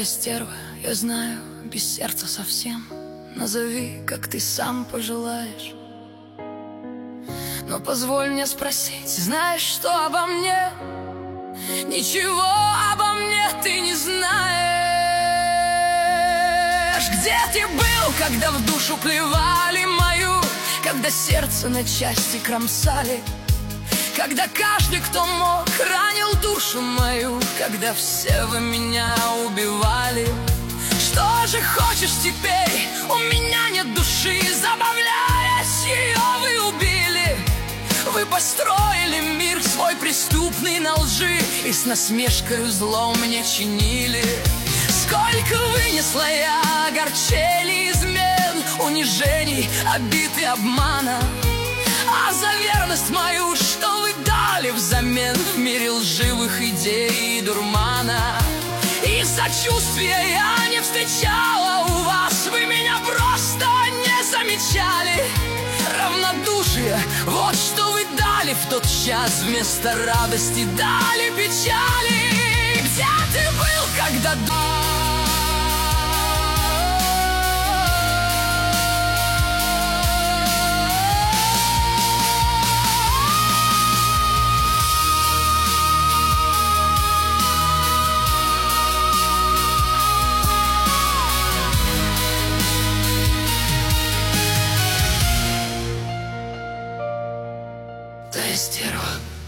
я стерва, я знаю, без сердца совсем. Назови, как ты сам пожелаешь. Но позволь мне спросить, знаешь, что обо мне? Ничего обо мне ты не знаешь. Где ты был, когда в душу плевали мою, когда сердце на части кромсали, когда каждый, кто мог, ранил душу мою, когда все вы меня убивали? Что же хочешь теперь? У меня нет души, забавляясь, ее вы убили. Вы построили мир свой преступный на лжи и с насмешкой зло мне чинили. Сколько вынесла я огорчений, измен, унижений, обид и обмана. А за верность мою что вы дали взамен в мире лживых идей и дурмана? И сочувствия я не встречала у вас, вы меня просто не замечали. Равнодушие, вот что вы дали в тот час, вместо радости дали печали. Где ты был, когда... Да, я стерва.